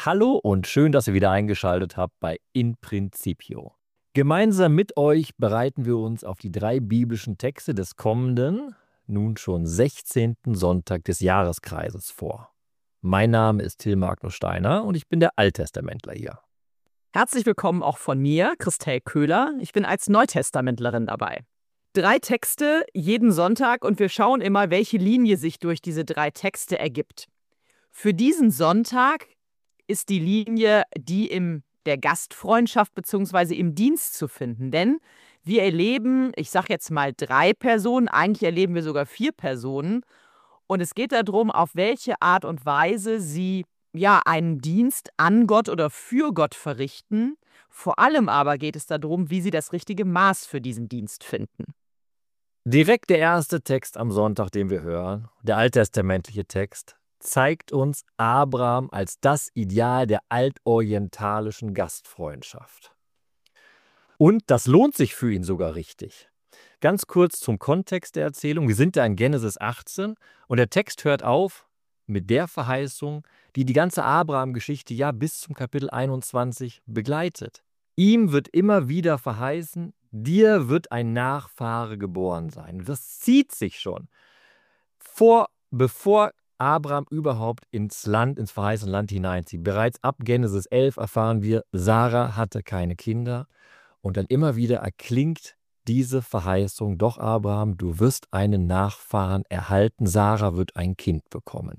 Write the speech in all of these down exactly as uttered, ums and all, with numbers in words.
Hallo und schön, dass ihr wieder eingeschaltet habt bei In Principio. Gemeinsam mit euch bereiten wir uns auf die drei biblischen Texte des kommenden, nun schon sechzehnten Sonntag des Jahreskreises vor. Mein Name ist Till Magnus Steiner und ich bin der Alttestamentler hier. Herzlich willkommen auch von mir, Christel Köhler. Ich bin als Neutestamentlerin dabei. Drei Texte jeden Sonntag und wir schauen immer, welche Linie sich durch diese drei Texte ergibt. Für diesen Sonntag ist die Linie die in der Gastfreundschaft bzw. im Dienst zu finden. Denn wir erleben, ich sage jetzt mal drei Personen, eigentlich erleben wir sogar vier Personen. Und es geht darum, auf welche Art und Weise sie ja einen Dienst an Gott oder für Gott verrichten. Vor allem aber geht es darum, wie sie das richtige Maß für diesen Dienst finden. Direkt der erste Text am Sonntag, den wir hören, der alttestamentliche Text, zeigt uns Abraham als das Ideal der altorientalischen Gastfreundschaft. Und das lohnt sich für ihn sogar richtig. Ganz kurz zum Kontext der Erzählung. Wir sind da in Genesis achtzehn und der Text hört auf mit der Verheißung, die die ganze Abraham-Geschichte ja bis zum Kapitel einundzwanzig begleitet. Ihm wird immer wieder verheißen, dir wird ein Nachfahre geboren sein. Das zieht sich schon. Vor, bevor Abraham überhaupt ins Land, ins verheißene Land hineinzieht. Bereits ab Genesis elf erfahren wir, Sarah hatte keine Kinder. Und dann immer wieder erklingt diese Verheißung, doch Abraham, du wirst einen Nachfahren erhalten, Sarah wird ein Kind bekommen.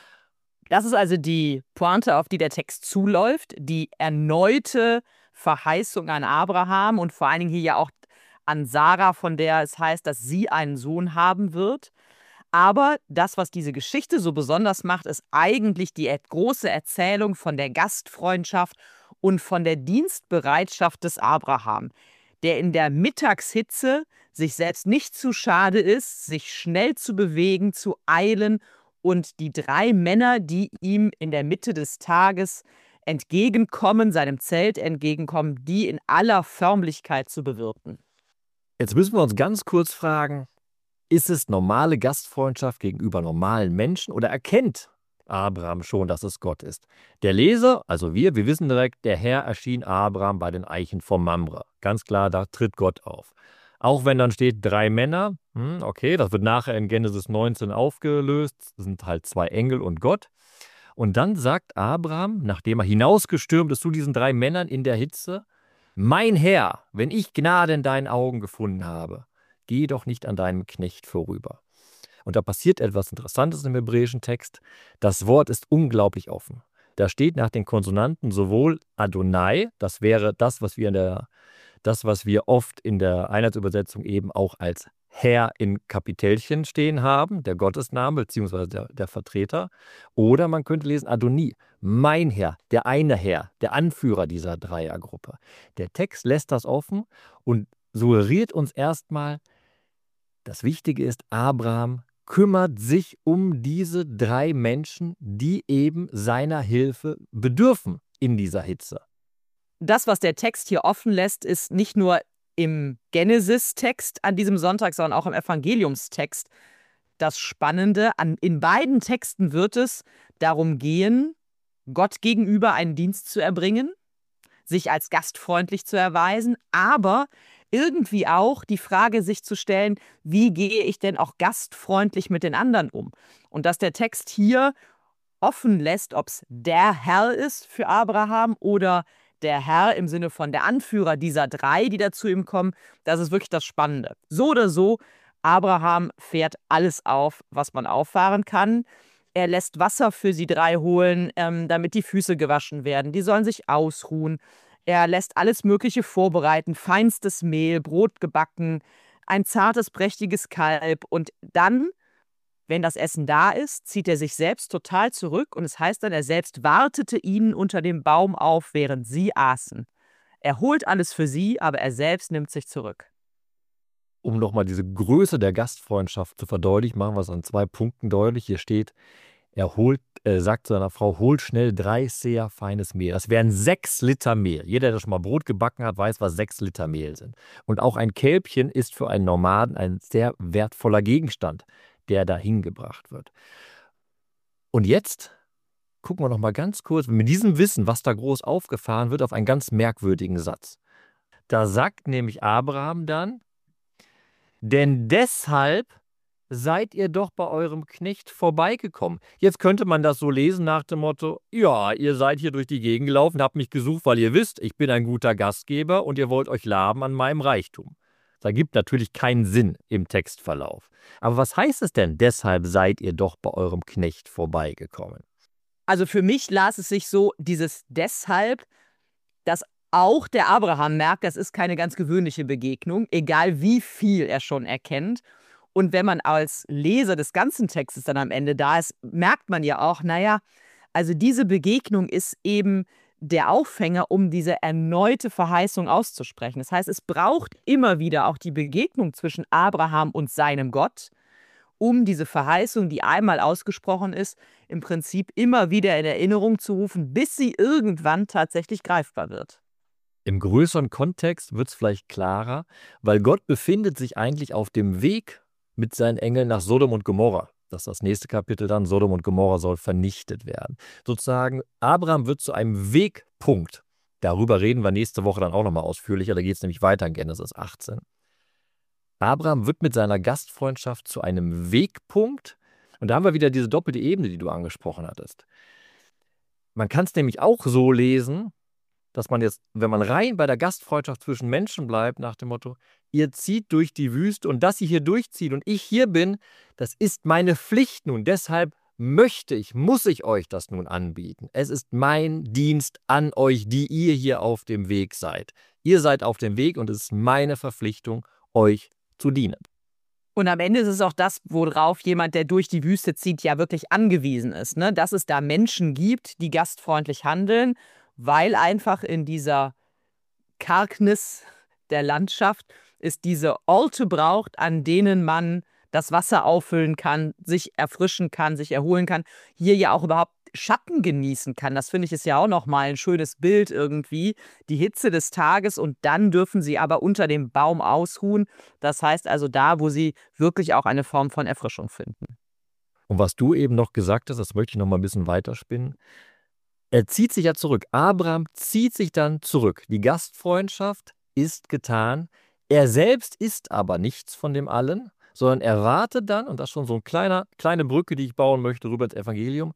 Das ist also die Pointe, auf die der Text zuläuft, die erneute Verheißung an Abraham und vor allen Dingen hier ja auch an Sarah, von der es heißt, dass sie einen Sohn haben wird. Aber das, was diese Geschichte so besonders macht, ist eigentlich die große Erzählung von der Gastfreundschaft und von der Dienstbereitschaft des Abraham, der in der Mittagshitze sich selbst nicht zu schade ist, sich schnell zu bewegen, zu eilen und die drei Männer, die ihm in der Mitte des Tages entgegenkommen, seinem Zelt entgegenkommen, die in aller Förmlichkeit zu bewirten. Jetzt müssen wir uns ganz kurz fragen, ist es normale Gastfreundschaft gegenüber normalen Menschen oder erkennt Abraham schon, dass es Gott ist? Der Leser, also wir, wir wissen direkt, der Herr erschien Abraham bei den Eichen von Mamre. Ganz klar, da tritt Gott auf. Auch wenn dann steht drei Männer, hm, okay, das wird nachher in Genesis neunzehn aufgelöst, das sind halt zwei Engel und Gott. Und dann sagt Abraham, nachdem er hinausgestürmt ist zu diesen drei Männern in der Hitze, mein Herr, wenn ich Gnade in deinen Augen gefunden habe, geh doch nicht an deinem Knecht vorüber. Und da passiert etwas Interessantes im hebräischen Text. Das Wort ist unglaublich offen. Da steht nach den Konsonanten sowohl Adonai, das wäre das, was wir in der, das, was wir oft in der Einheitsübersetzung eben auch als Herr in Kapitelchen stehen haben, der Gottesname bzw. Der, der Vertreter. Oder man könnte lesen Adoni, mein Herr, der eine Herr, der Anführer dieser Dreiergruppe. Der Text lässt das offen und suggeriert uns erstmal, das Wichtige ist, Abraham kümmert sich um diese drei Menschen, die eben seiner Hilfe bedürfen in dieser Hitze. Das, was der Text hier offen lässt, ist nicht nur im Genesis-Text an diesem Sonntag, sondern auch im Evangeliumstext das Spannende. An, in beiden Texten wird es darum gehen, Gott gegenüber einen Dienst zu erbringen, sich als gastfreundlich zu erweisen, aber irgendwie auch die Frage sich zu stellen, wie gehe ich denn auch gastfreundlich mit den anderen um? Und dass der Text hier offen lässt, ob es der Herr ist für Abraham oder der Herr im Sinne von der Anführer dieser drei, die da zu ihm kommen, das ist wirklich das Spannende. So oder so, Abraham fährt alles auf, was man auffahren kann. Er lässt Wasser für sie drei holen, ähm, damit die Füße gewaschen werden. Die sollen sich ausruhen. Er lässt alles Mögliche vorbereiten, feinstes Mehl, Brot gebacken, ein zartes, prächtiges Kalb. Und dann, wenn das Essen da ist, zieht er sich selbst total zurück. Und es heißt dann, er selbst wartete ihnen unter dem Baum auf, während sie aßen. Er holt alles für sie, aber er selbst nimmt sich zurück. Um nochmal diese Größe der Gastfreundschaft zu verdeutlichen, machen wir es an zwei Punkten deutlich. Hier steht, er holt, äh, sagt zu seiner Frau, holt schnell drei Seher feines Mehl. Das wären sechs Liter Mehl. Jeder, der schon mal Brot gebacken hat, weiß, was sechs Liter Mehl sind. Und auch ein Kälbchen ist für einen Nomaden ein sehr wertvoller Gegenstand, der da hingebracht wird. Und jetzt gucken wir noch mal ganz kurz mit diesem Wissen, was da groß aufgefahren wird, auf einen ganz merkwürdigen Satz. Da sagt nämlich Abraham dann: Denn deshalb seid ihr doch bei eurem Knecht vorbeigekommen. Jetzt könnte man das so lesen nach dem Motto: Ja, ihr seid hier durch die Gegend gelaufen, habt mich gesucht, weil ihr wisst, ich bin ein guter Gastgeber und ihr wollt euch laben an meinem Reichtum. Das ergibt natürlich keinen Sinn im Textverlauf. Aber was heißt es denn, deshalb seid ihr doch bei eurem Knecht vorbeigekommen? Also für mich las es sich so, dieses deshalb, dass auch der Abraham merkt, das ist keine ganz gewöhnliche Begegnung, egal wie viel er schon erkennt. Und wenn man als Leser des ganzen Textes dann am Ende da ist, merkt man ja auch, naja, also diese Begegnung ist eben der Aufhänger, um diese erneute Verheißung auszusprechen. Das heißt, es braucht immer wieder auch die Begegnung zwischen Abraham und seinem Gott, um diese Verheißung, die einmal ausgesprochen ist, im Prinzip immer wieder in Erinnerung zu rufen, bis sie irgendwann tatsächlich greifbar wird. Im größeren Kontext wird es vielleicht klarer, weil Gott befindet sich eigentlich auf dem Weg mit seinen Engeln nach Sodom und Gomorra. Das ist das nächste Kapitel dann, Sodom und Gomorra soll vernichtet werden. Sozusagen, Abraham wird zu einem Wegpunkt. Darüber reden wir nächste Woche dann auch nochmal ausführlicher, da geht es nämlich weiter in Genesis achtzehn. Abraham wird mit seiner Gastfreundschaft zu einem Wegpunkt. Und da haben wir wieder diese doppelte Ebene, die du angesprochen hattest. Man kann es nämlich auch so lesen, dass man jetzt, wenn man rein bei der Gastfreundschaft zwischen Menschen bleibt, nach dem Motto: Ihr zieht durch die Wüste und dass ihr hier durchzieht und ich hier bin, das ist meine Pflicht nun. Deshalb möchte ich, muss ich euch das nun anbieten. Es ist mein Dienst an euch, die ihr hier auf dem Weg seid. Ihr seid auf dem Weg und es ist meine Verpflichtung, euch zu dienen. Und am Ende ist es auch das, worauf jemand, der durch die Wüste zieht, ja wirklich angewiesen ist, ne? Dass es da Menschen gibt, die gastfreundlich handeln, weil einfach in dieser Kargnis der Landschaft es diese Orte braucht, an denen man das Wasser auffüllen kann, sich erfrischen kann, sich erholen kann, hier ja auch überhaupt Schatten genießen kann. Das finde ich ist ja auch nochmal ein schönes Bild irgendwie. Die Hitze des Tages und dann dürfen sie aber unter dem Baum ausruhen. Das heißt also da, wo sie wirklich auch eine Form von Erfrischung finden. Und was du eben noch gesagt hast, das möchte ich noch mal ein bisschen weiterspinnen. Er zieht sich ja zurück. Abraham zieht sich dann zurück. Die Gastfreundschaft ist getan. Er selbst ist aber nichts von dem allen, sondern er wartet dann, und das ist schon so eine kleine, kleine Brücke, die ich bauen möchte, rüber ins Evangelium.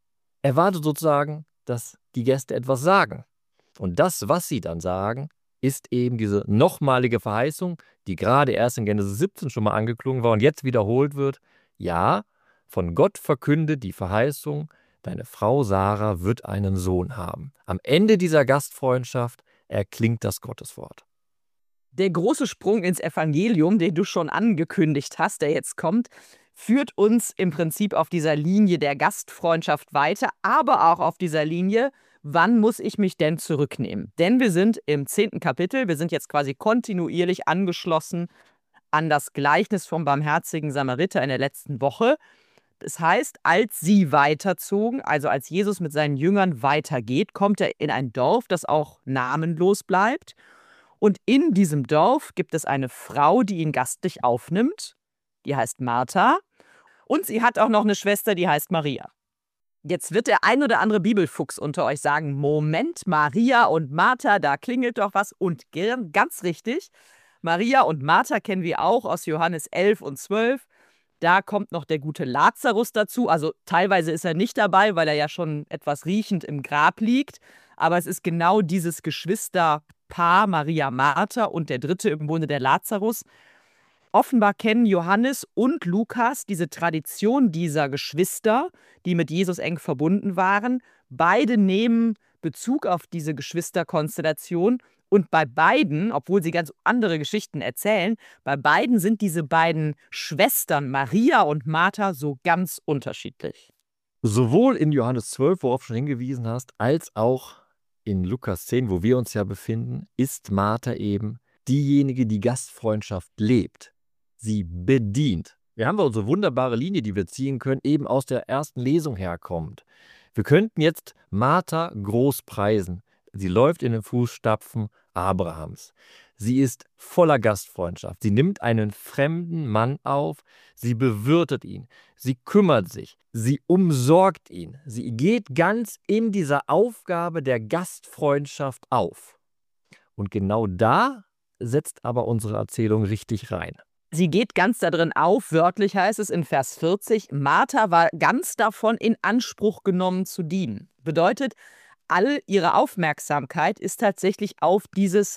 Er wartet sozusagen, dass die Gäste etwas sagen. Und das, was sie dann sagen, ist eben diese nochmalige Verheißung, die gerade erst in Genesis siebzehn schon mal angeklungen war und jetzt wiederholt wird. Ja, von Gott verkündet die Verheißung, deine Frau Sarah wird einen Sohn haben. Am Ende dieser Gastfreundschaft erklingt das Gotteswort. Der große Sprung ins Evangelium, den du schon angekündigt hast, der jetzt kommt, führt uns im Prinzip auf dieser Linie der Gastfreundschaft weiter, aber auch auf dieser Linie, wann muss ich mich denn zurücknehmen? Denn wir sind im zehnten Kapitel, wir sind jetzt quasi kontinuierlich angeschlossen an das Gleichnis vom barmherzigen Samariter in der letzten Woche. Das heißt, als sie weiterzogen, also als Jesus mit seinen Jüngern weitergeht, kommt er in ein Dorf, das auch namenlos bleibt. Und in diesem Dorf gibt es eine Frau, die ihn gastlich aufnimmt. Die heißt Martha. Und sie hat auch noch eine Schwester, die heißt Maria. Jetzt wird der ein oder andere Bibelfuchs unter euch sagen, Moment, Maria und Martha, da klingelt doch was. Und ganz richtig, Maria und Martha kennen wir auch aus Johannes elf und zwölf. Da kommt noch der gute Lazarus dazu. Also teilweise ist er nicht dabei, weil er ja schon etwas riechend im Grab liegt. Aber es ist genau dieses Geschwisterpaar, Maria, Martha und der dritte im Bunde, der Lazarus. Offenbar kennen Johannes und Lukas diese Tradition dieser Geschwister, die mit Jesus eng verbunden waren. Beide nehmen Bezug auf diese Geschwisterkonstellation. Und bei beiden, obwohl sie ganz andere Geschichten erzählen, bei beiden sind diese beiden Schwestern Maria und Martha so ganz unterschiedlich. Sowohl in Johannes zwölf, worauf du schon hingewiesen hast, als auch in Lukas zehn, wo wir uns ja befinden, ist Martha eben diejenige, die Gastfreundschaft lebt. Sie bedient. Wir haben unsere wunderbare Linie, die wir ziehen können, eben aus der ersten Lesung herkommt. Wir könnten jetzt Martha groß preisen. Sie läuft in den Fußstapfen Abrahams. Sie ist voller Gastfreundschaft. Sie nimmt einen fremden Mann auf, sie bewirtet ihn, sie kümmert sich, sie umsorgt ihn. Sie geht ganz in dieser Aufgabe der Gastfreundschaft auf. Und genau da setzt aber unsere Erzählung richtig rein. Sie geht ganz da drin auf, wörtlich heißt es in Vers vierzig, Martha war ganz davon in Anspruch genommen zu dienen. Bedeutet, all ihre Aufmerksamkeit ist tatsächlich auf dieses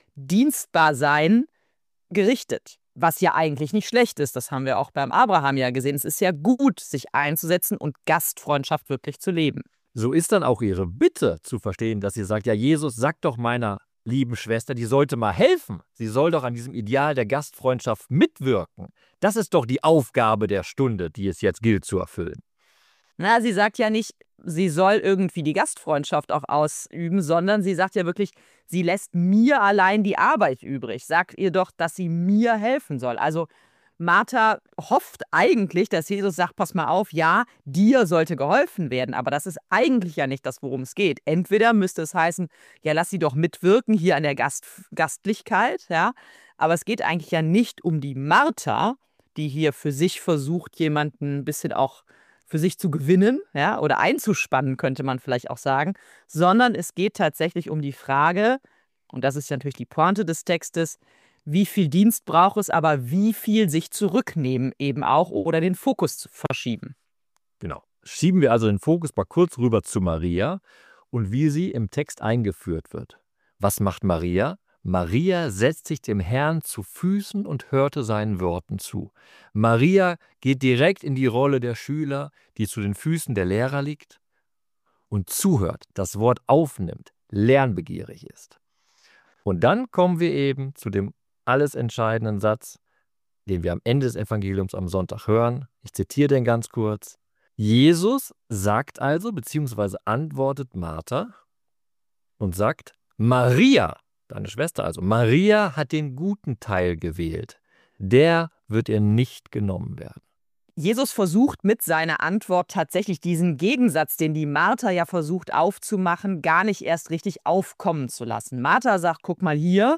Dienstbarsein gerichtet. Was ja eigentlich nicht schlecht ist, das haben wir auch beim Abraham ja gesehen. Es ist ja gut, sich einzusetzen und Gastfreundschaft wirklich zu leben. So ist dann auch ihre Bitte zu verstehen, dass sie sagt, ja Jesus, sag doch meiner lieben Schwester, die sollte mal helfen. Sie soll doch an diesem Ideal der Gastfreundschaft mitwirken. Das ist doch die Aufgabe der Stunde, die es jetzt gilt zu erfüllen. Na, sie sagt ja nicht, sie soll irgendwie die Gastfreundschaft auch ausüben, sondern sie sagt ja wirklich, sie lässt mir allein die Arbeit übrig. Sagt ihr doch, dass sie mir helfen soll. Also Martha hofft eigentlich, dass Jesus sagt, pass mal auf, ja, dir sollte geholfen werden, aber das ist eigentlich ja nicht das, worum es geht. Entweder müsste es heißen, ja, lass sie doch mitwirken hier an der Gast Gastlichkeit, ja, aber es geht eigentlich ja nicht um die Martha, die hier für sich versucht, jemanden ein bisschen auch für sich zu gewinnen, ja, oder einzuspannen, könnte man vielleicht auch sagen, sondern es geht tatsächlich um die Frage, und das ist ja natürlich die Pointe des Textes, wie viel Dienst braucht es, aber wie viel sich zurücknehmen eben auch oder den Fokus zu verschieben. Genau. Schieben wir also den Fokus mal kurz rüber zu Maria und wie sie im Text eingeführt wird. Was macht Maria? Maria setzt sich dem Herrn zu Füßen und hörte seinen Worten zu. Maria geht direkt in die Rolle der Schüler, die zu den Füßen der Lehrer liegt und zuhört, das Wort aufnimmt, lernbegierig ist. Und dann kommen wir eben zu dem alles entscheidenden Satz, den wir am Ende des Evangeliums am Sonntag hören. Ich zitiere den ganz kurz. Jesus sagt also, beziehungsweise antwortet Martha und sagt, Maria, deine Schwester also, Maria hat den guten Teil gewählt. Der wird ihr nicht genommen werden. Jesus versucht mit seiner Antwort tatsächlich diesen Gegensatz, den die Martha ja versucht aufzumachen, gar nicht erst richtig aufkommen zu lassen. Martha sagt, guck mal hier,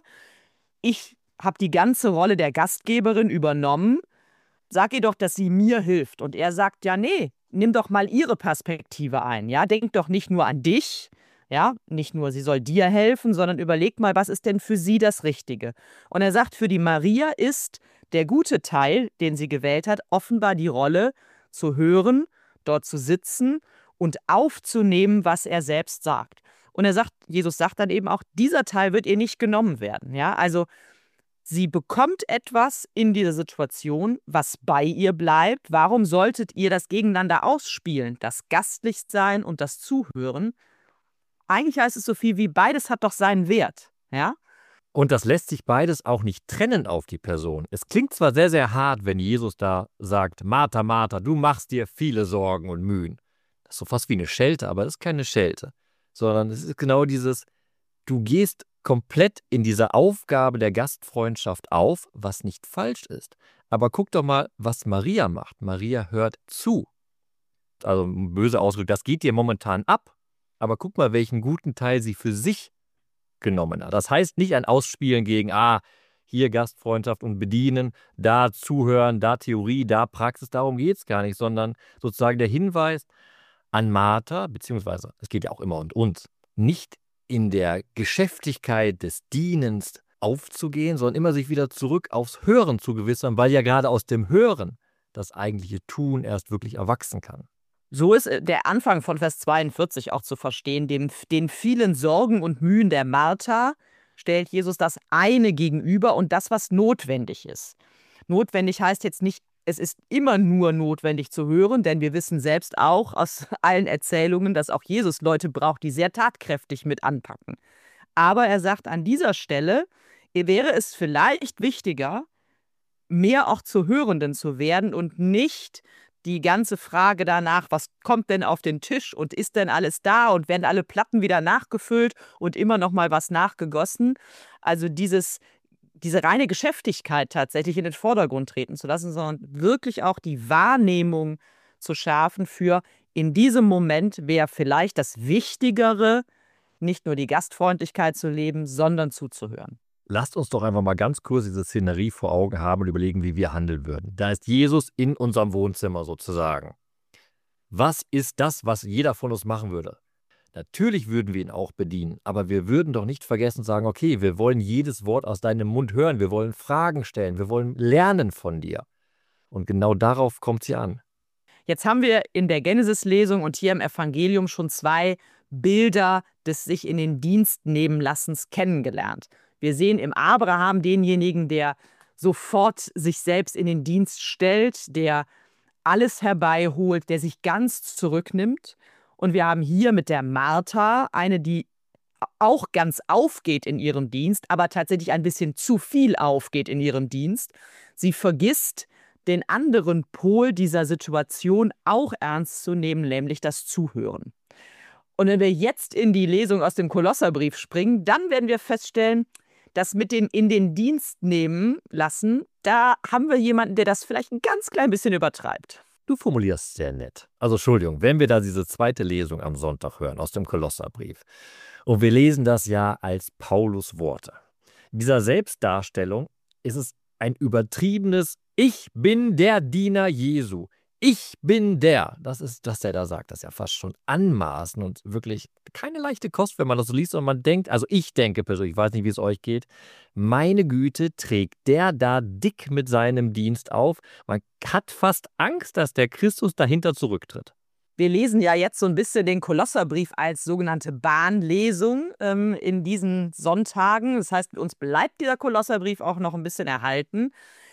ich habe die ganze Rolle der Gastgeberin übernommen, sag ihr doch, dass sie mir hilft. Und er sagt, ja, nee, nimm doch mal ihre Perspektive ein. Ja, denk doch nicht nur an dich, ja, nicht nur, sie soll dir helfen, sondern überleg mal, was ist denn für sie das Richtige? Und er sagt, für die Maria ist der gute Teil, den sie gewählt hat, offenbar die Rolle zu hören, dort zu sitzen und aufzunehmen, was er selbst sagt. Und er sagt, Jesus sagt dann eben auch, dieser Teil wird ihr nicht genommen werden. Ja, also sie bekommt etwas in dieser Situation, was bei ihr bleibt. Warum solltet ihr das gegeneinander ausspielen? Das Gastlichsein und das Zuhören. Eigentlich heißt es so viel wie, beides hat doch seinen Wert. Ja? Und das lässt sich beides auch nicht trennen auf die Person. Es klingt zwar sehr, sehr hart, wenn Jesus da sagt, Martha, Martha, du machst dir viele Sorgen und Mühen. Das ist so fast wie eine Schelte, aber das ist keine Schelte. Sondern es ist genau dieses, du gehst komplett in dieser Aufgabe der Gastfreundschaft auf, was nicht falsch ist. Aber guck doch mal, was Maria macht. Maria hört zu. Also böse Ausdruck, das geht dir momentan ab. Aber guck mal, welchen guten Teil sie für sich genommen hat. Das heißt nicht ein Ausspielen gegen, ah, hier Gastfreundschaft und Bedienen, da Zuhören, da Theorie, da Praxis, darum geht es gar nicht, sondern sozusagen der Hinweis an Martha, beziehungsweise es geht ja auch immer um uns, nicht in der Geschäftigkeit des Dienens aufzugehen, sondern immer sich wieder zurück aufs Hören zu gewissern, weil ja gerade aus dem Hören das eigentliche Tun erst wirklich erwachsen kann. So ist der Anfang von Vers zweiundvierzig auch zu verstehen. Dem, den vielen Sorgen und Mühen der Martha stellt Jesus das eine gegenüber und das, was notwendig ist. Notwendig heißt jetzt nicht, es ist immer nur notwendig zu hören, denn wir wissen selbst auch aus allen Erzählungen, dass auch Jesus Leute braucht, die sehr tatkräftig mit anpacken. Aber er sagt, an dieser Stelle wäre es vielleicht wichtiger, mehr auch zu Hörenden zu werden und nicht die ganze Frage danach, was kommt denn auf den Tisch und ist denn alles da und werden alle Platten wieder nachgefüllt und immer noch mal was nachgegossen. Also dieses diese reine Geschäftigkeit tatsächlich in den Vordergrund treten zu lassen, sondern wirklich auch die Wahrnehmung zu schärfen für, in diesem Moment wäre vielleicht das Wichtigere, nicht nur die Gastfreundlichkeit zu leben, sondern zuzuhören. Lasst uns doch einfach mal ganz kurz diese Szenerie vor Augen haben und überlegen, wie wir handeln würden. Da ist Jesus in unserem Wohnzimmer sozusagen. Was ist das, was jeder von uns machen würde? Natürlich würden wir ihn auch bedienen, aber wir würden doch nicht vergessen und sagen, okay, wir wollen jedes Wort aus deinem Mund hören, wir wollen Fragen stellen, wir wollen lernen von dir. Und genau darauf kommt sie an. Jetzt haben wir in der Genesis-Lesung und hier im Evangelium schon zwei Bilder des sich in den Dienst nehmen Lassens kennengelernt. Wir sehen im Abraham denjenigen, der sofort sich selbst in den Dienst stellt, der alles herbeiholt, der sich ganz zurücknimmt. Und wir haben hier mit der Martha eine, die auch ganz aufgeht in ihrem Dienst, aber tatsächlich ein bisschen zu viel aufgeht in ihrem Dienst. Sie vergisst, den anderen Pol dieser Situation auch ernst zu nehmen, nämlich das Zuhören. Und wenn wir jetzt in die Lesung aus dem Kolosserbrief springen, dann werden wir feststellen, dass mit dem in den Dienst nehmen lassen, da haben wir jemanden, der das vielleicht ein ganz klein bisschen übertreibt. Du formulierst sehr nett. Also Entschuldigung, wenn wir da diese zweite Lesung am Sonntag hören aus dem Kolosserbrief und wir lesen das ja als Paulus Worte. In dieser Selbstdarstellung ist es ein übertriebenes Ich bin der Diener Jesu. Ich bin der. Das ist, was er da sagt. Das ist ja fast schon anmaßen und wirklich keine leichte Kost, wenn man das so liest und man denkt, also ich denke persönlich, ich weiß nicht, wie es euch geht, meine Güte, trägt der da dick mit seinem Dienst auf. Man hat fast Angst, dass der Christus dahinter zurücktritt. Wir lesen ja jetzt so ein bisschen den Kolosserbrief als sogenannte Bahnlesung ähm, in diesen Sonntagen. Das heißt, uns bleibt dieser Kolosserbrief auch noch ein bisschen erhalten.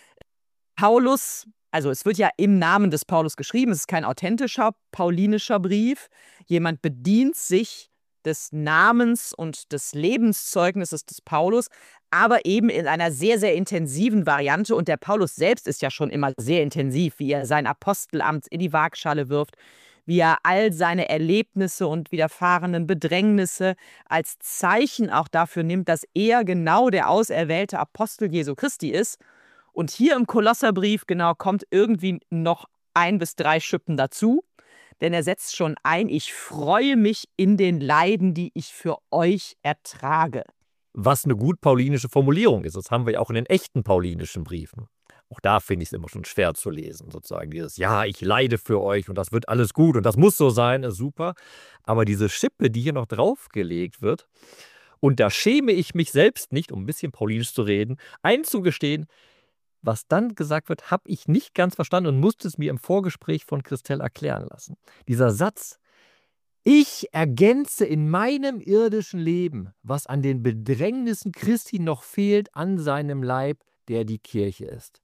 Paulus, also es wird ja im Namen des Paulus geschrieben, es ist kein authentischer paulinischer Brief. Jemand bedient sich des Namens und des Lebenszeugnisses des Paulus, aber eben in einer sehr, sehr intensiven Variante. Und der Paulus selbst ist ja schon immer sehr intensiv, wie er sein Apostelamt in die Waagschale wirft, wie er all seine Erlebnisse und widerfahrenen Bedrängnisse als Zeichen auch dafür nimmt, dass er genau der auserwählte Apostel Jesu Christi ist. Und hier im Kolosserbrief genau kommt irgendwie noch ein bis drei Schippen dazu, denn er setzt schon ein, ich freue mich in den Leiden, die ich für euch ertrage. Was eine gut paulinische Formulierung ist, das haben wir ja auch in den echten paulinischen Briefen. Auch da finde ich es immer schon schwer zu lesen, sozusagen dieses, ja, ich leide für euch und das wird alles gut und das muss so sein, ist super. Aber diese Schippe, die hier noch draufgelegt wird, und da schäme ich mich selbst nicht, um ein bisschen paulinisch zu reden, einzugestehen, was dann gesagt wird, habe ich nicht ganz verstanden und musste es mir im Vorgespräch von Christelle erklären lassen. Dieser Satz, ich ergänze in meinem irdischen Leben, was an den Bedrängnissen Christi noch fehlt an seinem Leib, der die Kirche ist.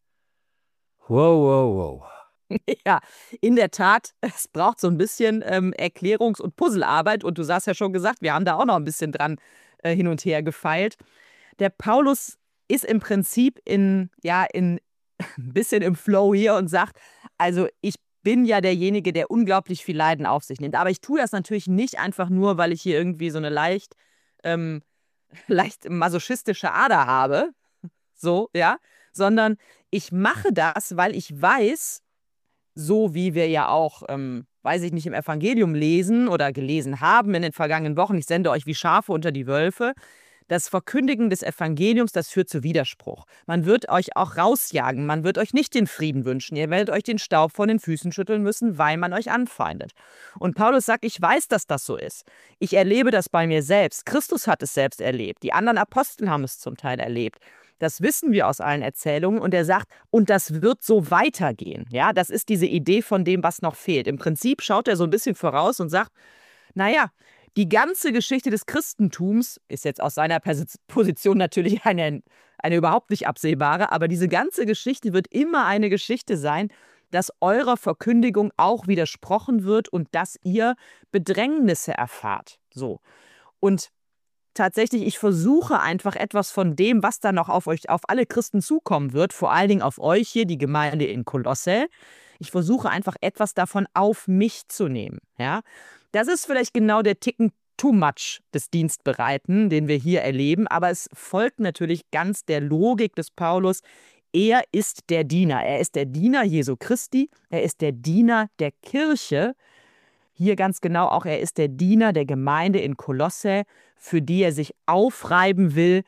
Wow, wow, wow. Ja, in der Tat, es braucht so ein bisschen ähm, Erklärungs- und Puzzlearbeit. Und du hast ja schon gesagt, wir haben da auch noch ein bisschen dran äh, hin und her gefeilt. Der Paulus ist im Prinzip in, ja, in ein bisschen im Flow hier und sagt, also ich bin ja derjenige, der unglaublich viel Leiden auf sich nimmt. Aber ich tue das natürlich nicht einfach nur, weil ich hier irgendwie so eine leicht, ähm, leicht masochistische Ader habe, so, ja, sondern ich mache das, weil ich weiß, so wie wir ja auch, ähm, weiß ich nicht, im Evangelium lesen oder gelesen haben in den vergangenen Wochen, ich sende euch wie Schafe unter die Wölfe, das Verkündigen des Evangeliums, das führt zu Widerspruch. Man wird euch auch rausjagen, man wird euch nicht den Frieden wünschen, ihr werdet euch den Staub von den Füßen schütteln müssen, weil man euch anfeindet. Und Paulus sagt, ich weiß, dass das so ist. Ich erlebe das bei mir selbst. Christus hat es selbst erlebt, die anderen Apostel haben es zum Teil erlebt. Das wissen wir aus allen Erzählungen und er sagt, und das wird so weitergehen. Ja, das ist diese Idee von dem, was noch fehlt. Im Prinzip schaut er so ein bisschen voraus und sagt, naja, die ganze Geschichte des Christentums ist jetzt aus seiner Position natürlich eine, eine überhaupt nicht absehbare, aber diese ganze Geschichte wird immer eine Geschichte sein, dass eurer Verkündigung auch widersprochen wird und dass ihr Bedrängnisse erfahrt. So. Und tatsächlich, ich versuche einfach etwas von dem, was dann noch auf euch, auf alle Christen zukommen wird, vor allen Dingen auf euch hier, die Gemeinde in Kolosse. Ich versuche einfach etwas davon auf mich zu nehmen. Ja? Das ist vielleicht genau der Ticken too much des Dienstbereiten, den wir hier erleben, aber es folgt natürlich ganz der Logik des Paulus. Er ist der Diener. Er ist der Diener Jesu Christi. Er ist der Diener der Kirche. Hier ganz genau auch, er ist der Diener der Gemeinde in Kolosse, für die er sich aufreiben will,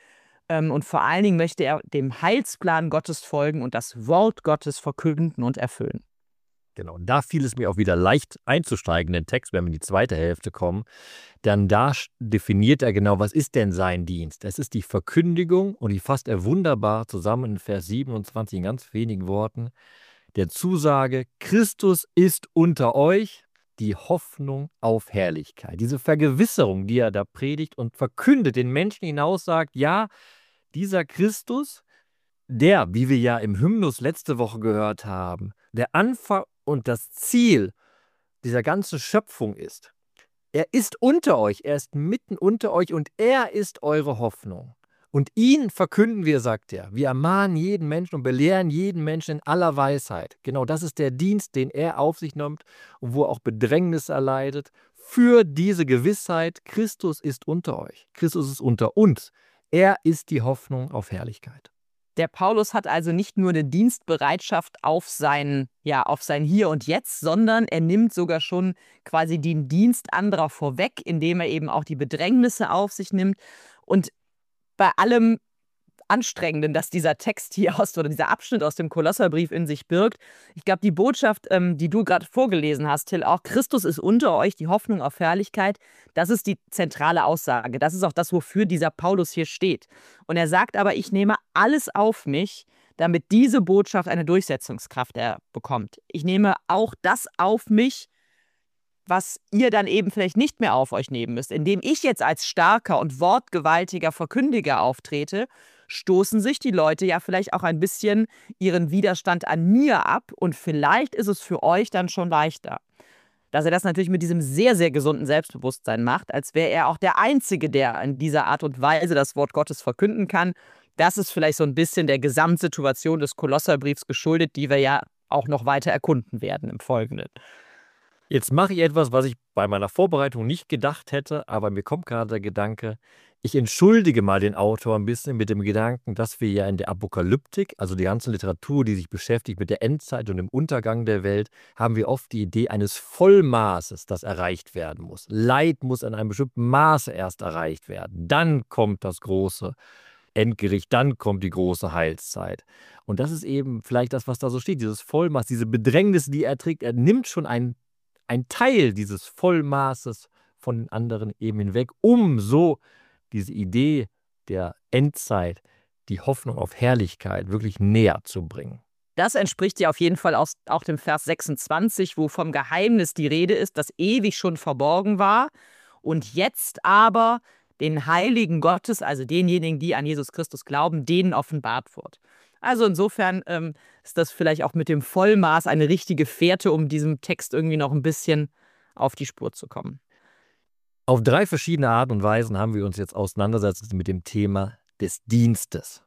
Ähm, und vor allen Dingen möchte er dem Heilsplan Gottes folgen und das Wort Gottes verkünden und erfüllen. Genau, und da fiel es mir auch wieder leicht einzusteigen in den Text, wenn wir in die zweite Hälfte kommen. Dann da definiert er genau, was ist denn sein Dienst? Es ist die Verkündigung, und die fasst er wunderbar zusammen in Vers siebenundzwanzig in ganz wenigen Worten, der Zusage, Christus ist unter euch, die Hoffnung auf Herrlichkeit. Diese Vergewisserung, die er da predigt und verkündet, den Menschen hinaus sagt, ja, dieser Christus, der, wie wir ja im Hymnus letzte Woche gehört haben, der Anfang und das Ziel dieser ganzen Schöpfung ist. Er ist unter euch, er ist mitten unter euch und er ist eure Hoffnung. Und ihn verkünden wir, sagt er. Wir ermahnen jeden Menschen und belehren jeden Menschen in aller Weisheit. Genau das ist der Dienst, den er auf sich nimmt und wo er auch Bedrängnis erleidet. Für diese Gewissheit, Christus ist unter euch. Christus ist unter uns. Er ist die Hoffnung auf Herrlichkeit. Der Paulus hat also nicht nur eine Dienstbereitschaft auf sein, ja, auf sein Hier und Jetzt, sondern er nimmt sogar schon quasi den Dienst anderer vorweg, indem er eben auch die Bedrängnisse auf sich nimmt. Und bei allem Anstrengenden, dass dieser Text hier aus oder dieser Abschnitt aus dem Kolosserbrief in sich birgt, ich glaube, die Botschaft, ähm, die du gerade vorgelesen hast, Till, auch Christus ist unter euch, die Hoffnung auf Herrlichkeit, das ist die zentrale Aussage. Das ist auch das, wofür dieser Paulus hier steht. Und er sagt aber, ich nehme alles auf mich, damit diese Botschaft eine Durchsetzungskraft er bekommt. Ich nehme auch das auf mich, was ihr dann eben vielleicht nicht mehr auf euch nehmen müsst. Indem ich jetzt als starker und wortgewaltiger Verkündiger auftrete, stoßen sich die Leute ja vielleicht auch ein bisschen ihren Widerstand an mir ab und vielleicht ist es für euch dann schon leichter. Dass er das natürlich mit diesem sehr, sehr gesunden Selbstbewusstsein macht, als wäre er auch der Einzige, der in dieser Art und Weise das Wort Gottes verkünden kann. Das ist vielleicht so ein bisschen der Gesamtsituation des Kolosserbriefs geschuldet, die wir ja auch noch weiter erkunden werden im Folgenden. Jetzt mache ich etwas, was ich bei meiner Vorbereitung nicht gedacht hätte, aber mir kommt gerade der Gedanke, ich entschuldige mal den Autor ein bisschen mit dem Gedanken, dass wir ja in der Apokalyptik, also die ganze Literatur, die sich beschäftigt mit der Endzeit und dem Untergang der Welt, haben wir oft die Idee eines Vollmaßes, das erreicht werden muss. Leid muss in einem bestimmten Maße erst erreicht werden. Dann kommt das große Endgericht, dann kommt die große Heilszeit. Und das ist eben vielleicht das, was da so steht, dieses Vollmaß, diese Bedrängnis, die er trägt. Er nimmt schon einen ein Teil dieses Vollmaßes von den anderen eben hinweg, um so diese Idee der Endzeit, die Hoffnung auf Herrlichkeit wirklich näher zu bringen. Das entspricht ja auf jeden Fall aus, auch dem Vers sechsundzwanzig, wo vom Geheimnis die Rede ist, das ewig schon verborgen war und jetzt aber den Heiligen Gottes, also denjenigen, die an Jesus Christus glauben, denen offenbart wird. Also insofern ähm, ist das vielleicht auch mit dem Vollmaß eine richtige Fährte, um diesem Text irgendwie noch ein bisschen auf die Spur zu kommen. Auf drei verschiedene Arten und Weisen haben wir uns jetzt auseinandergesetzt mit dem Thema des Dienstes.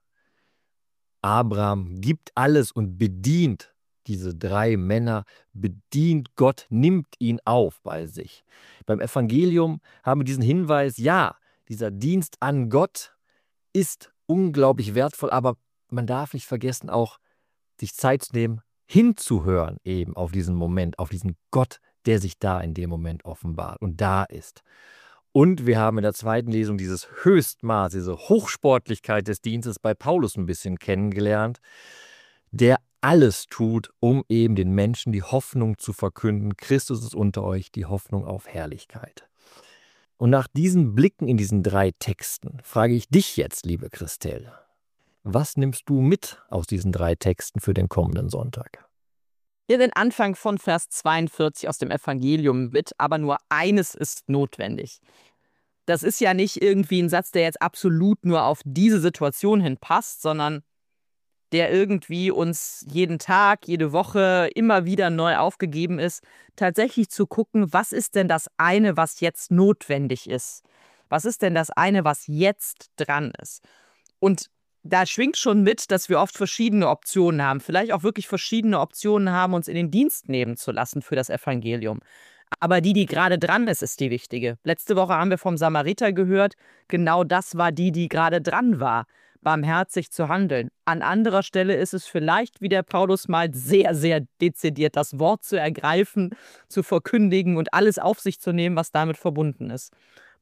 Abraham gibt alles und bedient diese drei Männer, bedient Gott, nimmt ihn auf bei sich. Beim Evangelium haben wir diesen Hinweis, ja, dieser Dienst an Gott ist unglaublich wertvoll, aber man darf nicht vergessen, auch sich Zeit zu nehmen, hinzuhören eben auf diesen Moment, auf diesen Gott, der sich da in dem Moment offenbart und da ist. Und wir haben in der zweiten Lesung dieses Höchstmaß, diese Hochsportlichkeit des Dienstes bei Paulus ein bisschen kennengelernt, der alles tut, um eben den Menschen die Hoffnung zu verkünden. Christus ist unter euch, die Hoffnung auf Herrlichkeit. Und nach diesen Blicken in diesen drei Texten frage ich dich jetzt, liebe Christel, was nimmst du mit aus diesen drei Texten für den kommenden Sonntag? Hier den Anfang von Vers zweiundvierzig aus dem Evangelium mit, aber nur eines ist notwendig. Das ist ja nicht irgendwie ein Satz, der jetzt absolut nur auf diese Situation hin passt, sondern der irgendwie uns jeden Tag, jede Woche immer wieder neu aufgegeben ist, tatsächlich zu gucken, was ist denn das eine, was jetzt notwendig ist? Was ist denn das eine, was jetzt dran ist? Und da schwingt schon mit, dass wir oft verschiedene Optionen haben, vielleicht auch wirklich verschiedene Optionen haben, uns in den Dienst nehmen zu lassen für das Evangelium. Aber die, die gerade dran ist, ist die wichtige. Letzte Woche haben wir vom Samariter gehört, genau das war die, die gerade dran war, barmherzig zu handeln. An anderer Stelle ist es vielleicht, wie der Paulus mal sehr, sehr dezidiert, das Wort zu ergreifen, zu verkündigen und alles auf sich zu nehmen, was damit verbunden ist.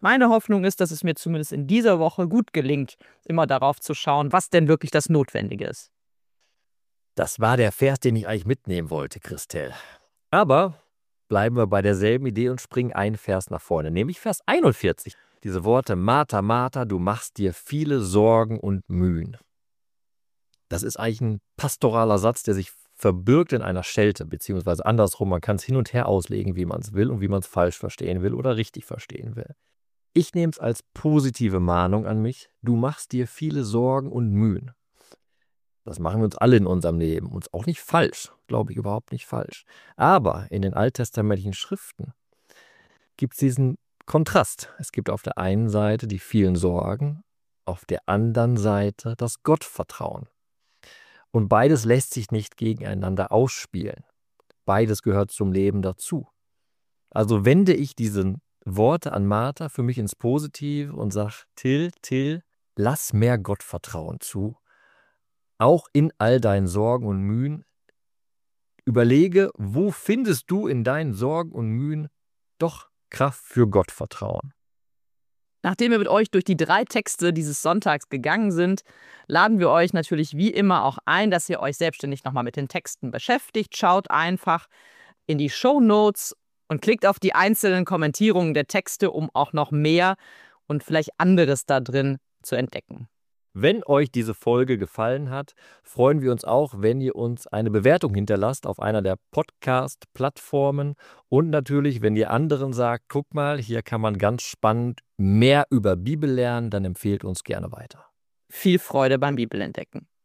Meine Hoffnung ist, dass es mir zumindest in dieser Woche gut gelingt, immer darauf zu schauen, was denn wirklich das Notwendige ist. Das war der Vers, den ich eigentlich mitnehmen wollte, Christel. Aber bleiben wir bei derselben Idee und springen einen Vers nach vorne, nämlich Vers einundvierzig. Diese Worte: Martha, Martha, du machst dir viele Sorgen und Mühen. Das ist eigentlich ein pastoraler Satz, der sich verbirgt in einer Schelte, beziehungsweise andersrum, man kann es hin und her auslegen, wie man es will und wie man es falsch verstehen will oder richtig verstehen will. Ich nehme es als positive Mahnung an mich: Du machst dir viele Sorgen und Mühen. Das machen wir uns alle in unserem Leben. Uns auch nicht falsch, glaube ich, überhaupt nicht falsch. Aber in den alttestamentlichen Schriften gibt es diesen Kontrast. Es gibt auf der einen Seite die vielen Sorgen, auf der anderen Seite das Gottvertrauen. Und beides lässt sich nicht gegeneinander ausspielen. Beides gehört zum Leben dazu. Also wende ich diese Worte an Martha für mich ins Positive und sage: Till, Till, lass mehr Gottvertrauen zu. Auch in all deinen Sorgen und Mühen. Überlege, wo findest du in deinen Sorgen und Mühen doch Kraft für Gottvertrauen? Nachdem wir mit euch durch die drei Texte dieses Sonntags gegangen sind, laden wir euch natürlich wie immer auch ein, dass ihr euch selbstständig nochmal mit den Texten beschäftigt. Schaut einfach in die Shownotes und klickt auf die einzelnen Kommentierungen der Texte, um auch noch mehr und vielleicht anderes da drin zu entdecken. Wenn euch diese Folge gefallen hat, freuen wir uns auch, wenn ihr uns eine Bewertung hinterlasst auf einer der Podcast-Plattformen und natürlich, wenn ihr anderen sagt: Guck mal, hier kann man ganz spannend mehr über Bibel lernen, dann empfehlt uns gerne weiter. Viel Freude beim Bibelentdecken.